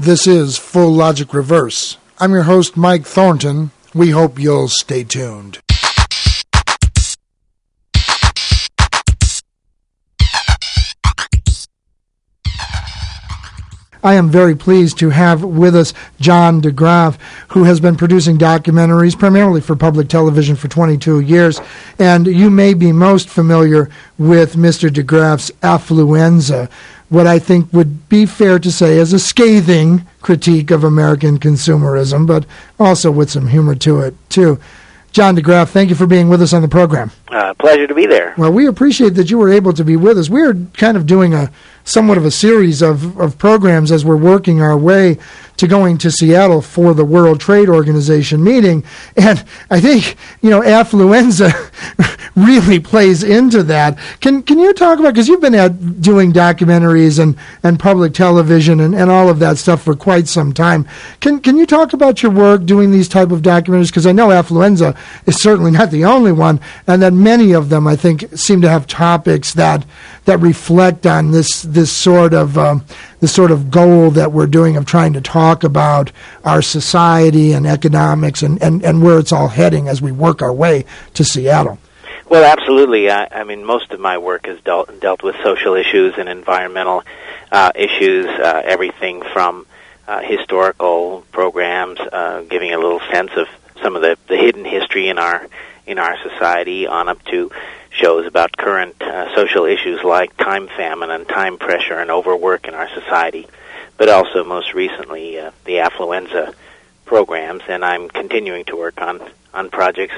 This is Full Logic Reverse. I'm your host, Mike Thornton. We hope you'll stay tuned. I am very pleased to have with us John DeGraff, who has been producing documentaries primarily for public television for 22 years. And you may be most familiar with Mr. DeGraff's Affluenza, what I think would be fair to say is a scathing critique of American consumerism, but also with some humor to it, too. John DeGraff, thank you for being with us on the program. Pleasure to be there. Well, we appreciate that you were able to be with us. We're kind of doing somewhat of a series of programs as we're working our way to going to Seattle for the World Trade Organization meeting. And I think, affluenza really plays into that. Can you talk about, because you've been doing documentaries and public television and all of that stuff for quite some time. Can you talk about your work doing these type of documentaries? Because I know affluenza is certainly not the only one, and that many of them, I think, seem to have topics that reflect on this sort of goal that we're doing of trying to talk about our society and economics and where it's all heading as we work our way to Seattle. Well, absolutely. I mean, most of my work has dealt with social issues and environmental issues, everything from historical programs, giving a little sense of some of the hidden history in our society, on up to shows about current social issues like time famine and time pressure and overwork in our society, but also most recently the affluenza programs. And I'm continuing to work on projects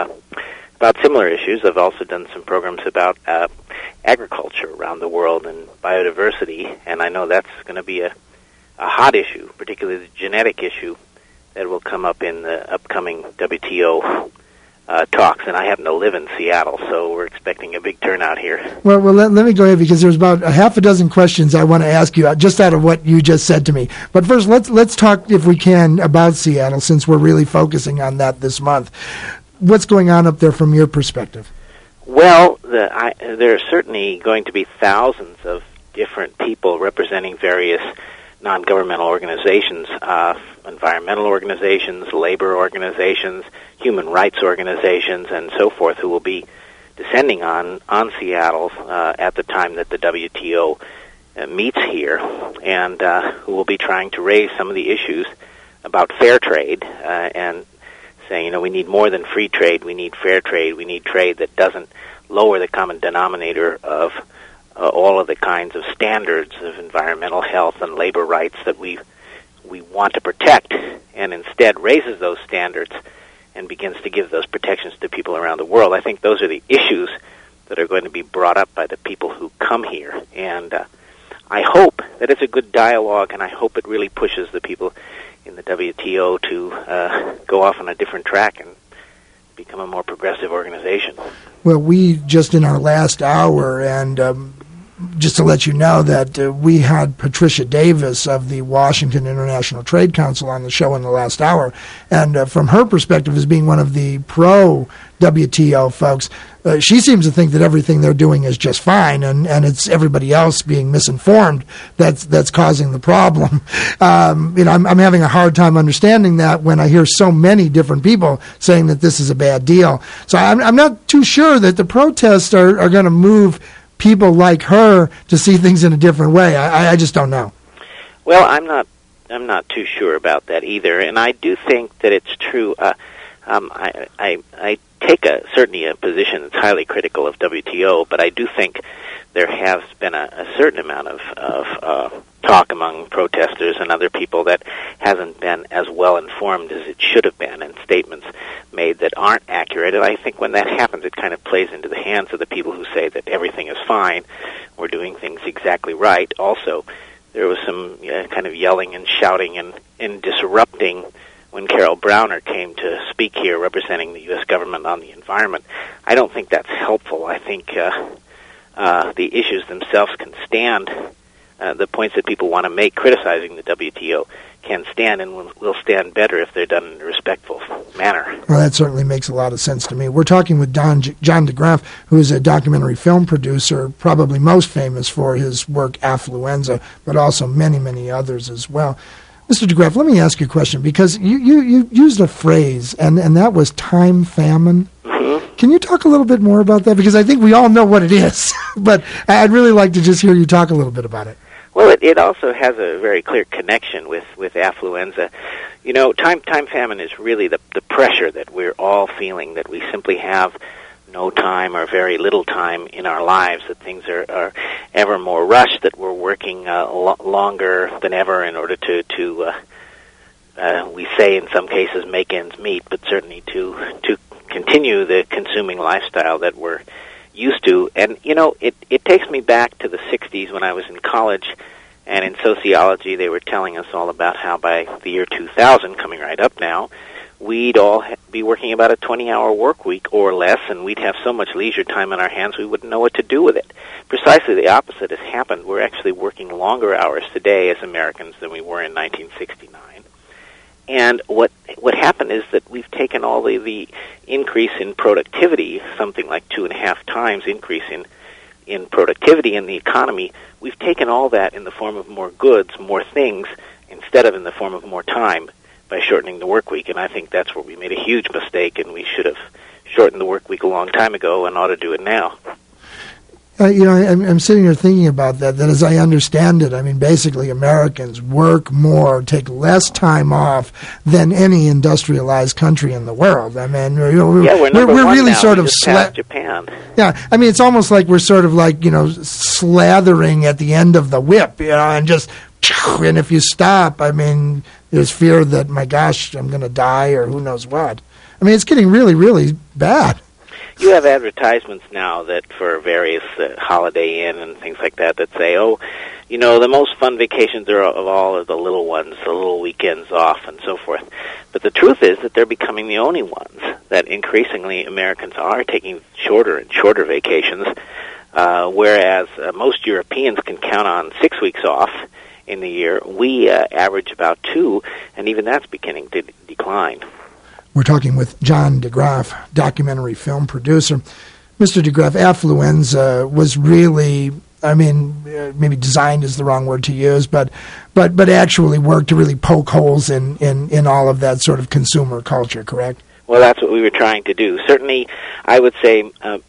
about similar issues. I've also done some programs about agriculture around the world and biodiversity, and I know that's going to be a hot issue, particularly the genetic issue that will come up in the upcoming WTO talks. And I happen to live in Seattle, so we're expecting a big turnout here. Well, let me go ahead, because there's about a half a dozen questions I want to ask you just out of what you just said to me. But first, let's talk, if we can, about Seattle, since we're really focusing on that this month. What's going on up there from your perspective? Well, there are certainly going to be thousands of different people representing various non-governmental organizations, environmental organizations, labor organizations, human rights organizations, and so forth, who will be descending on Seattle at the time that the WTO meets here, and who will be trying to raise some of the issues about fair trade and saying, we need more than free trade, we need fair trade, we need trade that doesn't lower the common denominator of all of the kinds of standards of environmental health and labor rights that we want to protect, and instead raises those standards and begins to give those protections to people around the world. I think those are the issues that are going to be brought up by the people who come here, and I hope that it's a good dialogue, and I hope it really pushes the people in the WTO to go off on a different track and become a more progressive organization. Well, we just in our last hour, and just to let you know that we had Patricia Davis of the Washington International Trade Council on the show in the last hour, and from her perspective as being one of the pro-WTO folks, she seems to think that everything they're doing is just fine, and it's everybody else being misinformed that's causing the problem. I'm having a hard time understanding that when I hear so many different people saying that this is a bad deal. So I'm not too sure that the protests are going to move people like her to see things in a different way. I just don't know. Well, I'm not too sure about that either, and I do think that it's true. I take certainly a position that's highly critical of WTO, but I do think there has been a certain amount of talk among protesters and other people that hasn't been as well informed as it should have been, and statements made that aren't accurate. And I think when that happens, it kind of plays into the hands of the people who say that everything is fine, we're doing things exactly right. Also, there was some kind of yelling and shouting and disrupting when Carol Browner came to speak here representing the U.S. government on the environment. I don't think that's helpful. I think the issues themselves can stand. The points that people want to make criticizing the WTO can stand, and will stand better if they're done in a respectful manner. Well, that certainly makes a lot of sense to me. We're talking with John DeGraff, who is a documentary film producer, probably most famous for his work Affluenza, but also many, many others as well. Mr. DeGraff, let me ask you a question, because you used a phrase, and that was time famine. Mm-hmm. Can you talk a little bit more about that? Because I think we all know what it is, but I'd really like to just hear you talk a little bit about it. Well, it also has a very clear connection with affluenza. You know, time famine is really the pressure that we're all feeling, that we simply have no time or very little time in our lives, that things are ever more rushed, that we're working longer than ever in order to we say in some cases make ends meet, but certainly to continue the consuming lifestyle that we're used to. And, you know, it takes me back to the 60s when I was in college, and in sociology they were telling us all about how by the year 2000, coming right up now, we'd all be working about a 20-hour work week or less, and we'd have so much leisure time on our hands we wouldn't know what to do with it. Precisely the opposite has happened. We're actually working longer hours today as Americans than we were in 1969. And what happened is that we've taken all the increase in productivity, something like 2.5 times increase in productivity in the economy, we've taken all that in the form of more goods, more things, instead of in the form of more time, by shortening the work week. And I think that's where we made a huge mistake, and we should have shortened the work week a long time ago and ought to do it now. You know, I'm sitting here thinking about that as I understand it, I mean, basically Americans work more, take less time off than any industrialized country in the world. I mean, you know, we're really now. sort of Japan. Yeah, I mean, it's almost like we're sort of like, you know, slathering at the end of the whip, you know, and just, and if you stop, I mean, there's fear that, my gosh, I'm going to die or who knows what. I mean, it's getting really, really bad. You have advertisements now that for various Holiday Inn and things like that say, oh, you know, the most fun vacations of all are the little ones, the little weekends off and so forth. But the truth is that they're becoming the only ones, that increasingly Americans are taking shorter and shorter vacations, whereas most Europeans can count on 6 weeks off in the year. We average about 2, and even that's beginning to decline. We're talking with John DeGraff, documentary film producer. Mr. DeGraff, affluenza was really, I mean, maybe designed is the wrong word to use, but actually worked to really poke holes in all of that sort of consumer culture, correct? Well, that's what we were trying to do. Certainly, I would say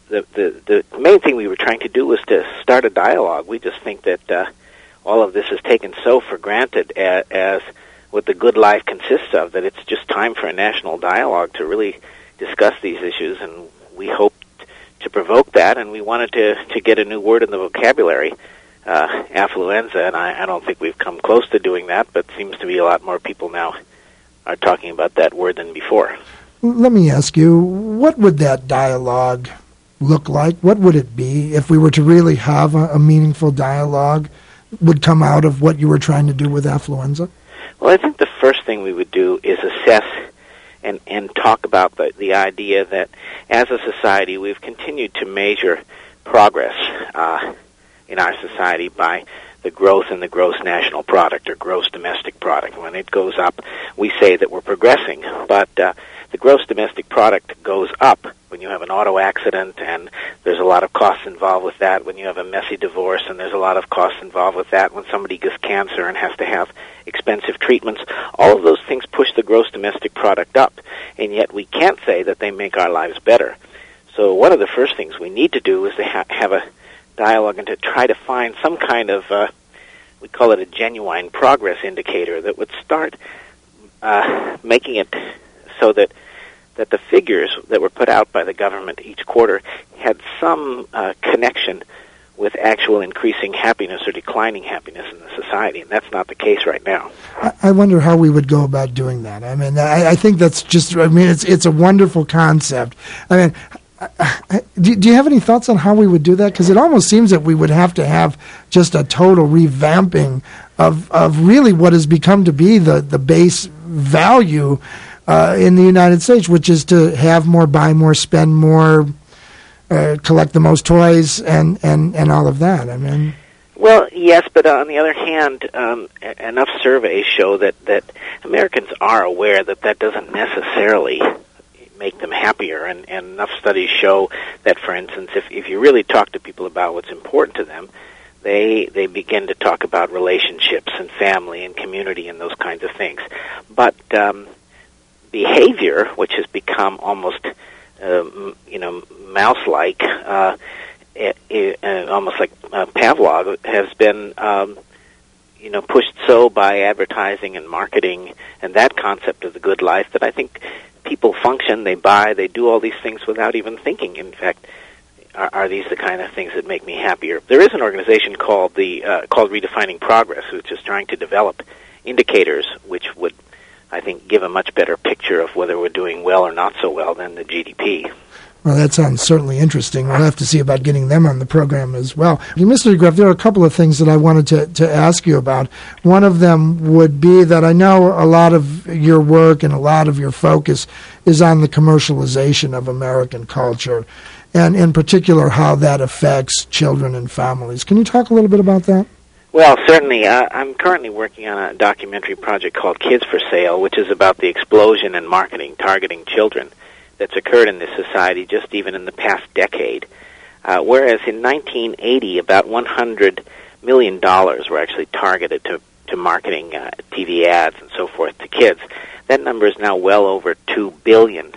the main thing we were trying to do was to start a dialogue. We just think that all of this is taken so for granted as what the good life consists of, that it's just time for a national dialogue to really discuss these issues, and we hoped to provoke that, and we wanted to get a new word in the vocabulary, affluenza, and I don't think we've come close to doing that, but seems to be a lot more people now are talking about that word than before. Let me ask you, what would that dialogue look like? What would it be if we were to really have a meaningful dialogue would come out of what you were trying to do with affluenza? Well, I think the first thing we would do is assess and talk about the idea that as a society we've continued to measure progress in our society by the growth in the gross national product or gross domestic product. When it goes up, we say that we're progressing, but the gross domestic product goes up when you have an auto accident, and there's a lot of costs involved with that. When you have a messy divorce, and there's a lot of costs involved with that. When somebody gets cancer and has to have expensive treatments, all of those things push the gross domestic product up, and yet we can't say that they make our lives better. So one of the first things we need to do is to have a dialogue and to try to find some kind of, we call it a genuine progress indicator that would start making it so that the figures that were put out by the government each quarter had some connection with actual increasing happiness or declining happiness in the society, and that's not the case right now. I wonder how we would go about doing that. I mean, I think that's just, I mean, it's a wonderful concept. I mean, do you have any thoughts on how we would do that? Because it almost seems that we would have to have just a total revamping of really what has become to be the base value in the United States, which is to have more, buy more, spend more, collect the most toys, and all of that. I mean, well, yes, but on the other hand, enough surveys show that Americans are aware that doesn't necessarily make them happier, and enough studies show that, for instance, if you really talk to people about what's important to them, they begin to talk about relationships and family and community and those kinds of things. But behavior, which has become almost mouse-like, almost like Pavlov, has been pushed so by advertising and marketing and that concept of the good life that I think people function, they buy, they do all these things without even thinking. In fact, are these the kind of things that make me happier? There is an organization called Redefining Progress, which is trying to develop indicators which would, I think, give a much better picture of whether we're doing well or not so well than the GDP. Well, that sounds certainly interesting. We'll have to see about getting them on the program as well. Mr. DeGraff, there are a couple of things that I wanted to ask you about. One of them would be that I know a lot of your work and a lot of your focus is on the commercialization of American culture, and in particular how that affects children and families. Can you talk a little bit about that? Well, certainly. I'm currently working on a documentary project called Kids for Sale, which is about the explosion in marketing targeting children that's occurred in this society just even in the past decade. Whereas in 1980, about $100 million were actually targeted to marketing TV ads and so forth to kids. That number is now well over $2 billion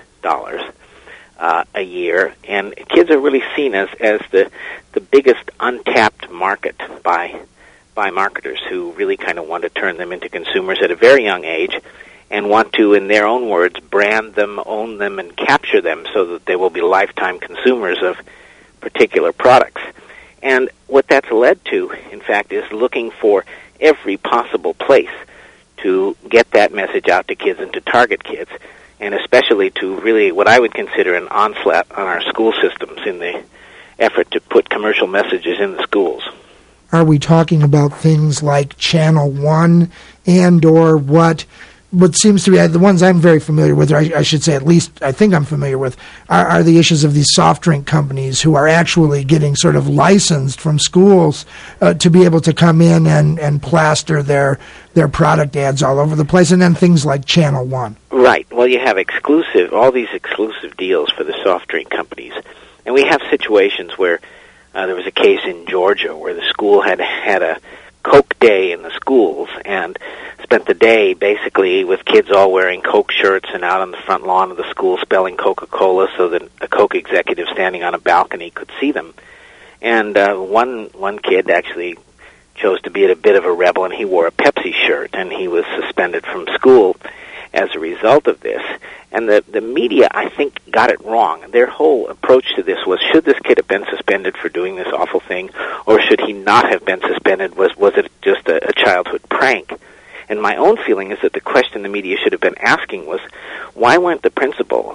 a year, and kids are really seen as the biggest untapped market by marketers who really kind of want to turn them into consumers at a very young age and want to, in their own words, brand them, own them, and capture them so that they will be lifetime consumers of particular products. And what that's led to, in fact, is looking for every possible place to get that message out to kids and to target kids, and especially to really what I would consider an onslaught on our school systems in the effort to put commercial messages in the schools. Are we talking about things like Channel One and or what seems to be the ones I'm very familiar with, or I should say at least I think I'm familiar with, are the issues of these soft drink companies who are actually getting sort of licensed from schools to be able to come in and plaster their product ads all over the place, and then things like Channel One. Right. Well, you have all these exclusive deals for the soft drink companies, and we have situations where there was a case in Georgia where the school had a Coke Day in the schools and spent the day basically with kids all wearing Coke shirts and out on the front lawn of the school spelling Coca-Cola so that a Coke executive standing on a balcony could see them. And one kid actually chose to be a bit of a rebel, and he wore a Pepsi shirt, and he was suspended from school as a result of this. And the media, I think, got it wrong. Their whole approach to this was, should this kid have been suspended for doing this awful thing, or should he not have been suspended? Was it just a childhood prank? And my own feeling is that the question the media should have been asking was, why wasn't the principal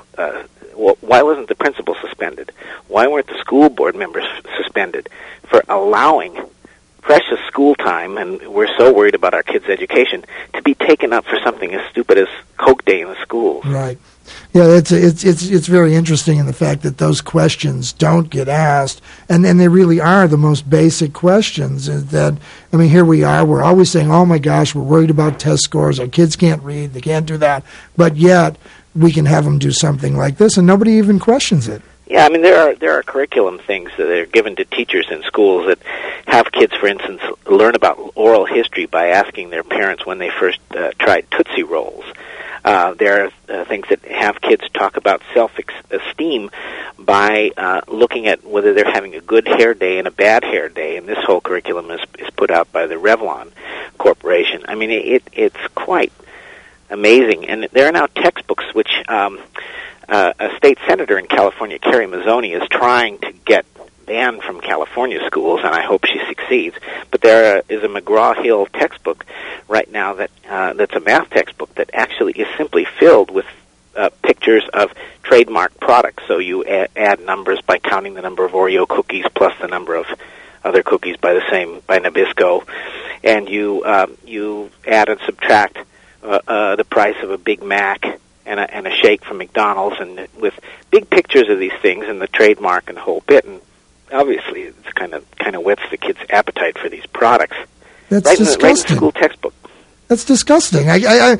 suspended? Why weren't the school board members suspended for allowing precious school time, and we're so worried about our kids' education, to be taken up for something as stupid as Coke Day in the schools? Right. Yeah, it's very interesting in the fact that those questions don't get asked, and they really are the most basic questions. Is that, I mean, here we are, we're always saying, oh my gosh, we're worried about test scores, our kids can't read, they can't do that, but yet we can have them do something like this, and nobody even questions it. Yeah, I mean, there are curriculum things that are given to teachers in schools that have kids, for instance, learn about oral history by asking their parents when they first tried Tootsie Rolls. There are things that have kids talk about self-esteem by looking at whether they're having a good hair day and a bad hair day, and this whole curriculum is put out by the Revlon Corporation. I mean, it's quite amazing. And there are now textbooks which a state senator in California, Carrie Mazzoni, is trying to get banned from California schools, and I hope she succeeds. But there is a McGraw-Hill textbook right now that's a math textbook that actually is simply filled with pictures of trademark products. So you add numbers by counting the number of Oreo cookies plus the number of other cookies by Nabisco, and you add and subtract the price of a Big Mac and a shake from McDonald's, and with big pictures of these things and the trademark and the whole bit, and obviously it's kind of whets the kids' appetite for these products. That's disgusting. Right in the school textbook. That's disgusting.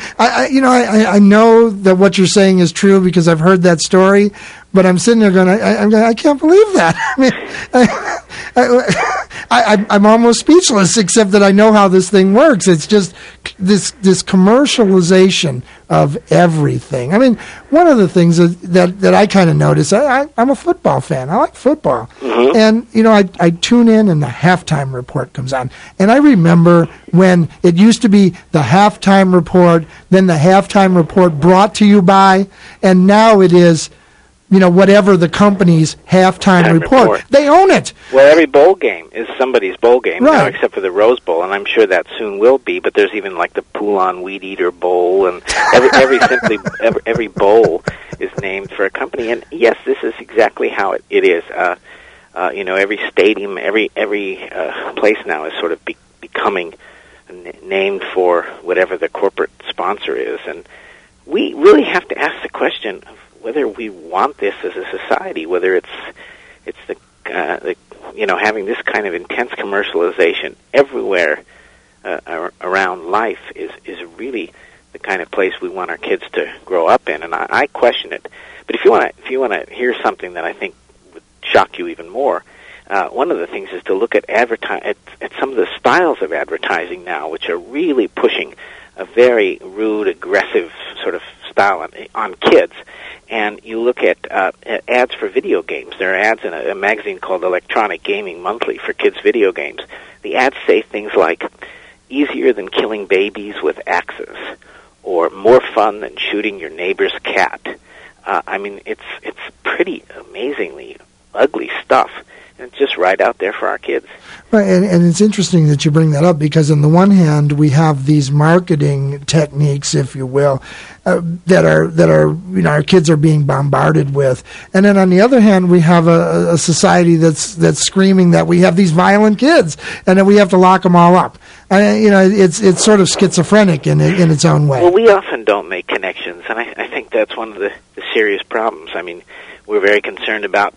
I know that what you're saying is true because I've heard that story, but I'm sitting there going, I can't believe that. I mean, I'm almost speechless, except that I know how this thing works. It's just this commercialization of everything. I mean, one of the things that I kind of notice, I'm a football fan. I like football. Mm-hmm. And, I tune in and the halftime report comes on. And I remember when it used to be the halftime report, then the halftime report brought to you by, and now it is, whatever the company's halftime report. They own it. Well, every bowl game is somebody's bowl game now, Right. except for the Rose Bowl, and I'm sure that soon will be. But there's even like the Poulon Weed Eater Bowl, and every bowl is named for a company. And yes, this is exactly how it is. Every stadium, every place now is sort of becoming named for whatever the corporate sponsor is, and we really have to ask the question of whether we want this as a society, whether it's the having this kind of intense commercialization everywhere around life is really the kind of place we want our kids to grow up in, and I question it. But if you want to hear something that I think would shock you even more, one of the things is to look at at some of the styles of advertising now, which are really pushing a very rude, aggressive sort of style on kids. And you look at ads for video games. There are ads in a magazine called Electronic Gaming Monthly for kids' video games. The ads say things like, easier than killing babies with axes, or more fun than shooting your neighbor's cat. It's pretty amazingly ugly stuff. And it's just right out there for our kids. Right, and it's interesting that you bring that up, because on the one hand we have these marketing techniques, if you will, that are our kids are being bombarded with, and then on the other hand we have a society that's screaming that we have these violent kids and that we have to lock them all up. It's sort of schizophrenic in its own way. Well, we often don't make connections, and I think that's one of the serious problems. I mean, we're very concerned about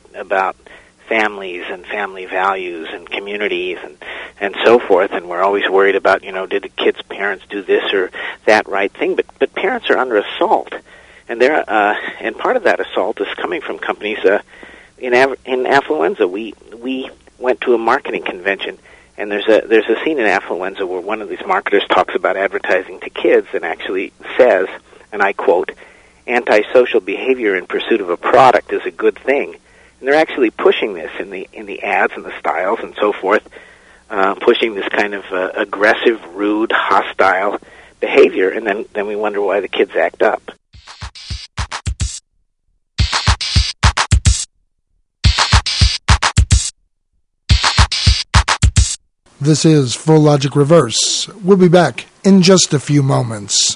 families and family values and communities and so forth, and we're always worried about, did the kids' parents do this or that right thing? But parents are under assault, and and part of that assault is coming from companies. In Affluenza, we went to a marketing convention, and there's a scene in Affluenza where one of these marketers talks about advertising to kids and actually says, and I quote, "Antisocial behavior in pursuit of a product is a good thing." And they're actually pushing this in the ads and the styles and so forth, pushing this kind of aggressive, rude, hostile behavior, and then we wonder why the kids act up. This is Full Logic Reverse. We'll be back in just a few moments.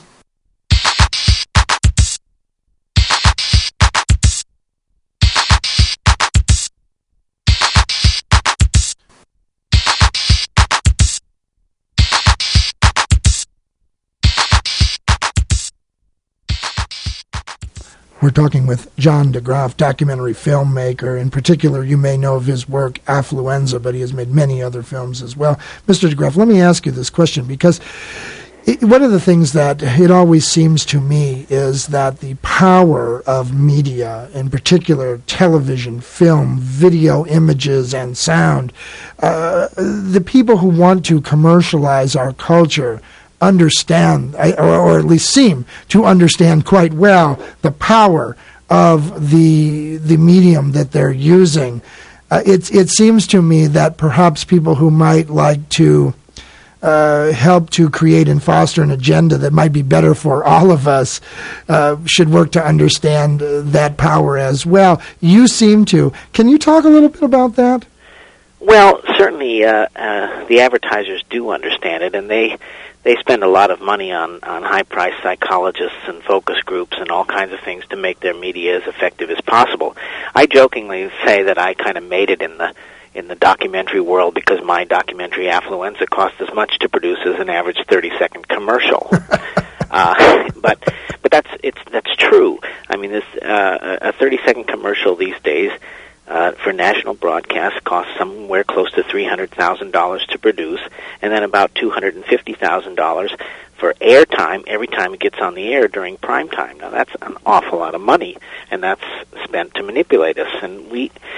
We're talking with John DeGroff, documentary filmmaker. In particular, you may know of his work, Affluenza, but he has made many other films as well. Mr. DeGroff, let me ask you this question, because one of the things that it always seems to me is that the power of media, in particular television, film, video, images, and sound, the people who want to commercialize our culture understand, or at least seem to understand quite well, the power of the medium that they're using. It seems to me that perhaps people who might like to help to create and foster an agenda that might be better for all of us should work to understand that power as well. You seem to. Can you talk a little bit about that? Well, certainly the advertisers do understand it, and they spend a lot of money on high-priced psychologists and focus groups and all kinds of things to make their media as effective as possible. I jokingly say that I kind of made it in the documentary world because my documentary Affluenza cost as much to produce as an average 30-second commercial. But that's true. I mean, a 30-second commercial these days for national broadcast costs somewhere close to $300,000 to produce, and then about $250,000 for airtime every time it gets on the air during prime time. Now that's an awful lot of money, and that's spent to manipulate us. And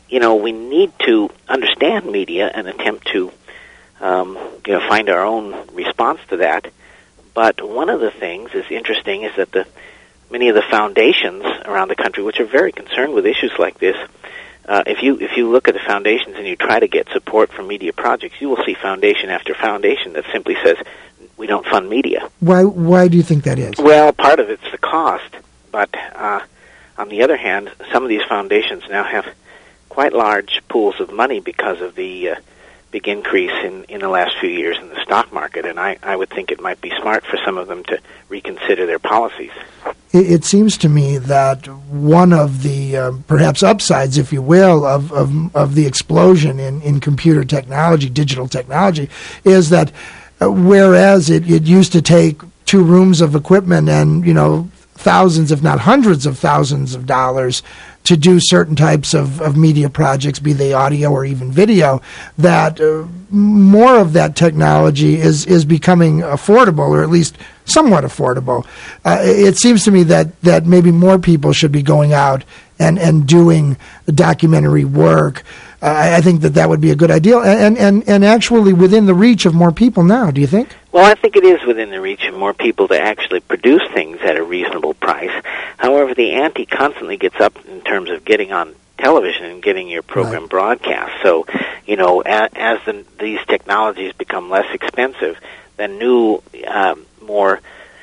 we need to understand media and attempt to find our own response to that. But one of the things is interesting is that many of the foundations around the country, which are very concerned with issues like this, if you look at the foundations and you try to get support for media projects, you will see foundation after foundation that simply says, we don't fund media. Why do you think that is? Well, part of it's the cost, but on the other hand, some of these foundations now have quite large pools of money because of the big increase in the last few years in the stock market, and I would think it might be smart for some of them to reconsider their policies. It seems to me that one of the perhaps upsides, if you will, of the explosion in computer technology, digital technology, is that whereas it used to take 2 rooms of equipment and thousands, if not hundreds of thousands of dollars to do certain types of media projects, be they audio or even video, that more of that technology is becoming affordable, or at least somewhat affordable. It seems to me that maybe more people should be going out and doing documentary work. I think that would be a good idea, and actually within the reach of more people now, do you think? Well, I think it is within the reach of more people to actually produce things at a reasonable price. However, the ante constantly gets up in terms of getting on television and getting your program broadcast. So, as these technologies become less expensive, then new, more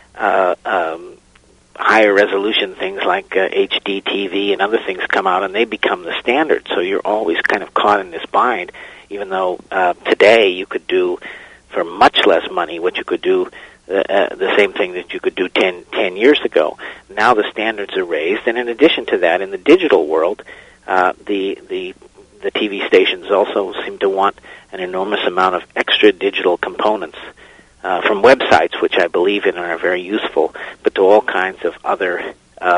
higher resolution things like HD TV and other things come out, and they become the standard. So you're always kind of caught in this bind, even though today you could do for much less money what you could do the same thing that you could do 10 years ago. Now the standards are raised, and in addition to that, in the digital world, the TV stations also seem to want an enormous amount of extra digital components from websites, which I believe in are very useful, but to all kinds of other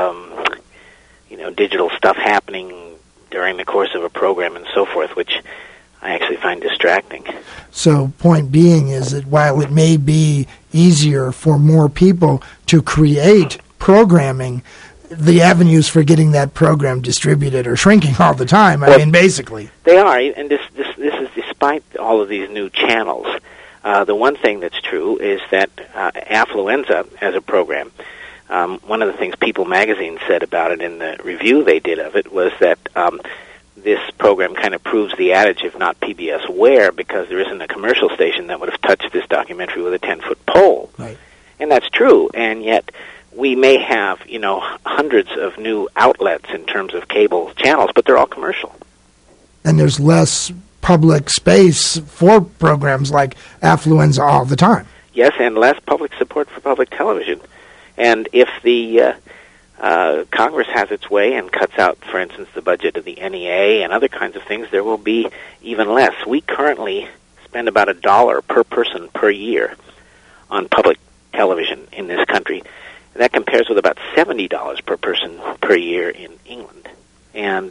digital stuff happening during the course of a program and so forth, which I actually find distracting. So point being is that while it may be easier for more people to create programming, the avenues for getting that program distributed are shrinking all the time. I mean, basically. They are, and this is despite all of these new channels. The one thing that's true is that Affluenza, as a program, one of the things People Magazine said about it in the review they did of it was that this program kind of proves the adage, if not PBS where, because there isn't a commercial station that would have touched this documentary with a 10-foot pole. Right. And that's true, and yet we may have, hundreds of new outlets in terms of cable channels, but they're all commercial. And there's less public space for programs like Affluenza all the time. Yes, and less public support for public television. And if the Congress has its way and cuts out, for instance, the budget of the NEA and other kinds of things, there will be even less. We currently spend about $1 per person per year on public television in this country. And that compares with about $70 per person per year in England. And,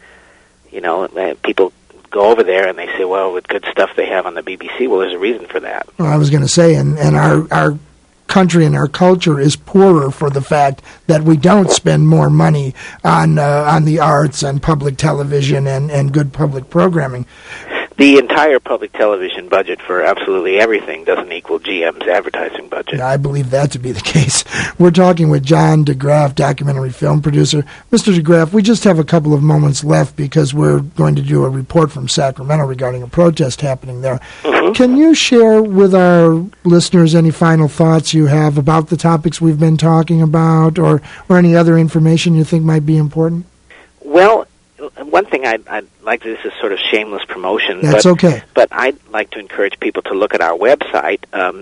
people go over there and they say, well, with good stuff they have on the BBC, well, there's a reason for that. Well, I was going to say, and our country and our culture is poorer for the fact that we don't spend more money on the arts and public television and good public programming. The entire public television budget for absolutely everything doesn't equal GM's advertising budget. I believe that to be the case. We're talking with John DeGraff, documentary film producer. Mr. DeGraff, we just have a couple of moments left because we're going to do a report from Sacramento regarding a protest happening there. Mm-hmm. Can you share with our listeners any final thoughts you have about the topics we've been talking about, or any other information you think might be important? Well, one thing I'd like to, this is sort of shameless promotion. That's okay. But I'd like to encourage people to look at our website,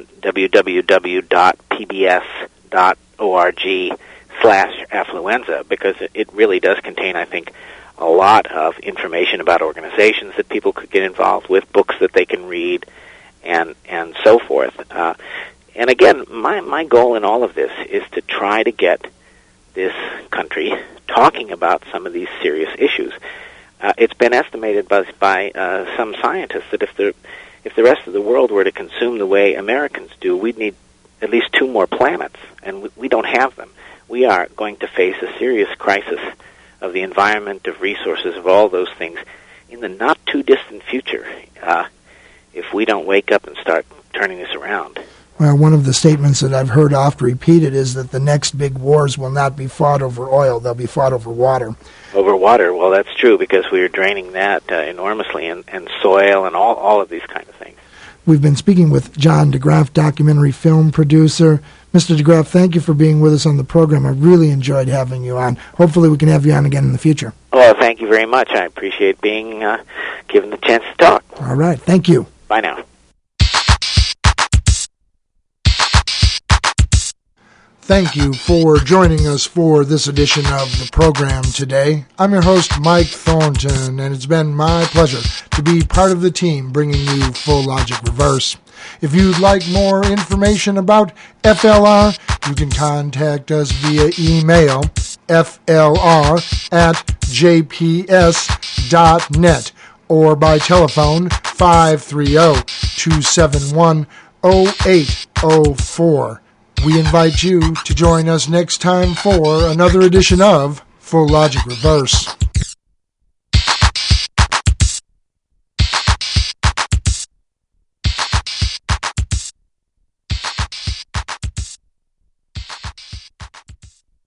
www.pbs.org/affluenza, because it really does contain, I think, a lot of information about organizations that people could get involved with, books that they can read, and so forth. And again, my goal in all of this is to try to get this country talking about some of these serious issues. It's been estimated by some scientists that if the rest of the world were to consume the way Americans do, we'd need at least 2 more planets, and we don't have them. We are going to face a serious crisis of the environment, of resources, of all those things in the not-too-distant future if we don't wake up and start turning this around. Well, one of the statements that I've heard oft repeated is that the next big wars will not be fought over oil, they'll be fought over water. Over water, well, that's true, because we are draining that enormously, and soil and all of these kind of things. We've been speaking with John DeGraff, documentary film producer. Mr. DeGraff, thank you for being with us on the program. I really enjoyed having you on. Hopefully we can have you on again in the future. Well, thank you very much. I appreciate being given the chance to talk. All right, thank you. Bye now. Thank you for joining us for this edition of the program today. I'm your host, Mike Thornton, and it's been my pleasure to be part of the team bringing you Full Logic Reverse. If you'd like more information about FLR, you can contact us via email, flr@jps.net, or by telephone, 530-271-0804. We invite you to join us next time for another edition of Full Logic Reverse.